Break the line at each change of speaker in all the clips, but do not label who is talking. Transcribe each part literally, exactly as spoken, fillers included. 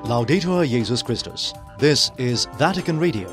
Laudetur Jesus Christus. This is Vatican Radio.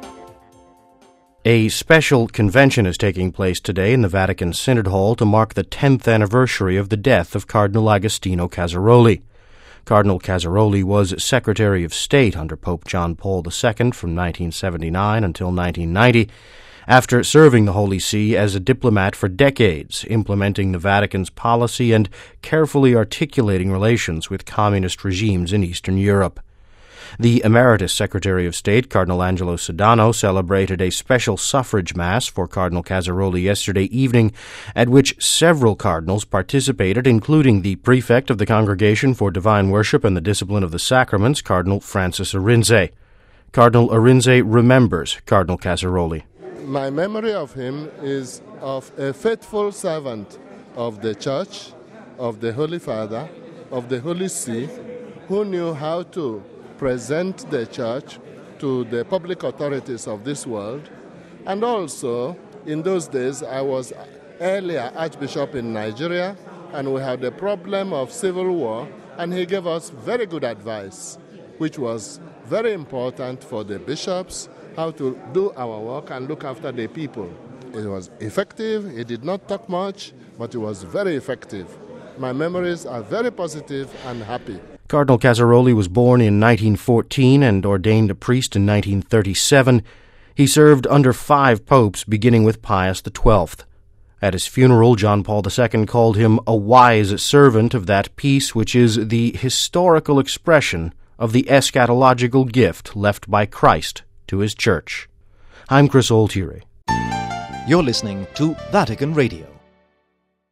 A special convention is taking place today in the Vatican Synod Hall to mark the tenth anniversary of the death of Cardinal Agostino Casaroli. Cardinal Casaroli was Secretary of State under Pope John Paul the Second from nineteen seventy-nine until nineteen ninety, after serving the Holy See as a diplomat for decades, implementing the Vatican's policy and carefully articulating relations with communist regimes in Eastern Europe. The Emeritus Secretary of State, Cardinal Angelo Sodano, celebrated a special suffrage mass for Cardinal Casaroli yesterday evening, at which several cardinals participated, including the prefect of the Congregation for Divine Worship and the Discipline of the Sacraments, Cardinal Francis Arinze. Cardinal Arinze remembers Cardinal Casaroli.
My memory of him is of a faithful servant of the Church, of the Holy Father, of the Holy See, who knew how to present the Church to the public authorities of this world. And also, in those days, I was earlier Archbishop in Nigeria, and we had the problem of civil war, and he gave us very good advice, which was very important for the bishops, how to do our work and look after the people. It was effective. He did not talk much, but it was very effective. My memories are very positive and happy.
Cardinal Casaroli was born in nineteen fourteen and ordained a priest in nineteen thirty-seven. He served under five popes, beginning with Pius the Twelfth. At his funeral, John Paul the Second called him a wise servant of that peace which is the historical expression of the eschatological gift left by Christ to his Church. I'm Chris Altieri.
You're listening to Vatican Radio.